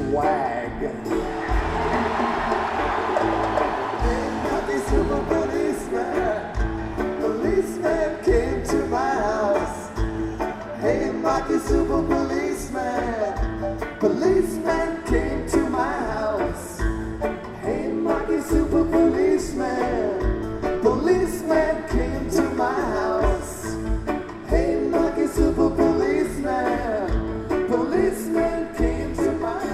swag. Hey, Marky Super Policeman, policeman came to my house. Hey, Marky Super Policeman, policeman came to my house. Hey, Marky Super Policeman, policeman came to my house. Hey, Marky Super Policeman, policeman came to my house.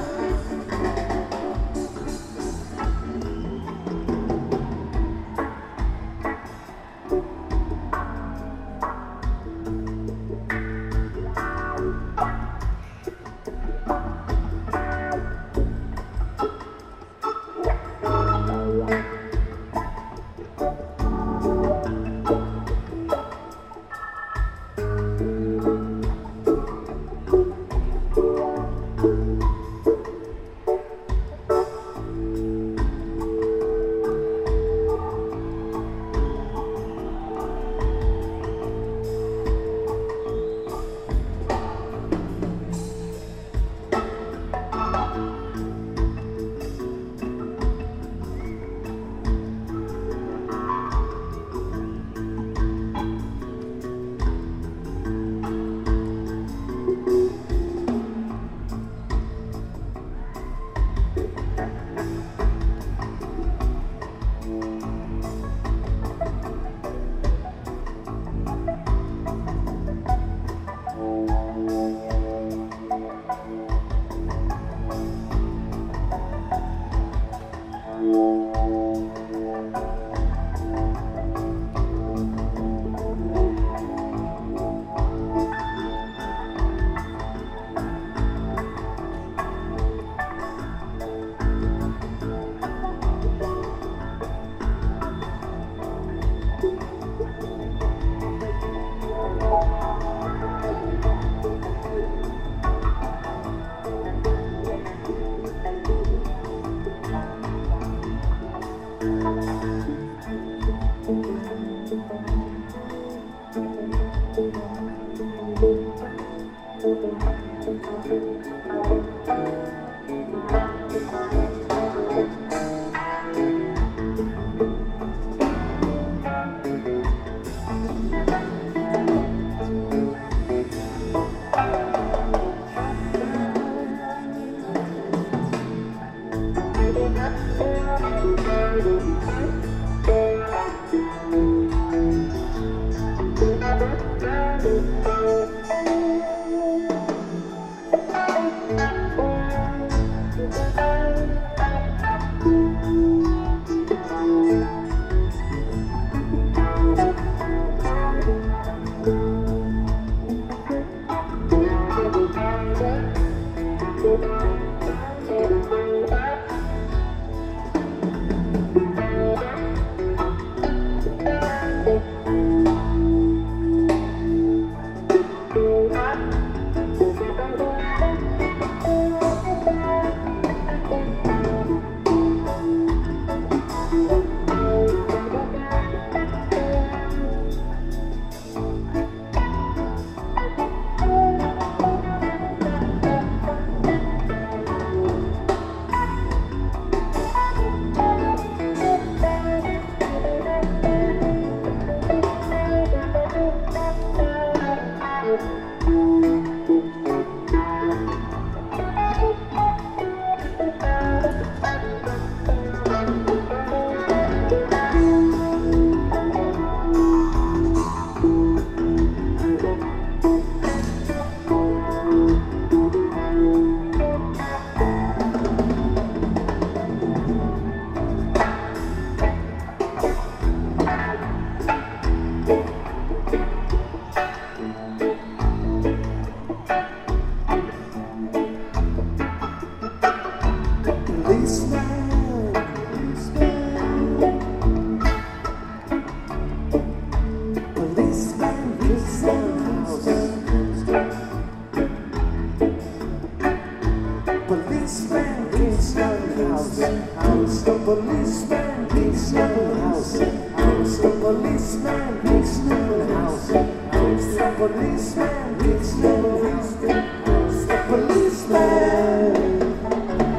policeman keeps the house. House the policeman keeps the house. House the policeman keeps the house. The policeman.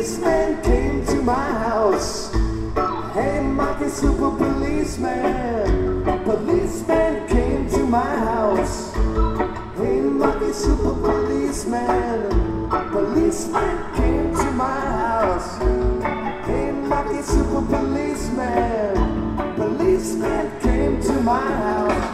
policeman came to my house. Hey, Mikey, super policeman. Policeman came to my house. Hey, Mikey, super policeman. Policeman came to my house. Hey, Mikey, super policeman. Policeman came to my house.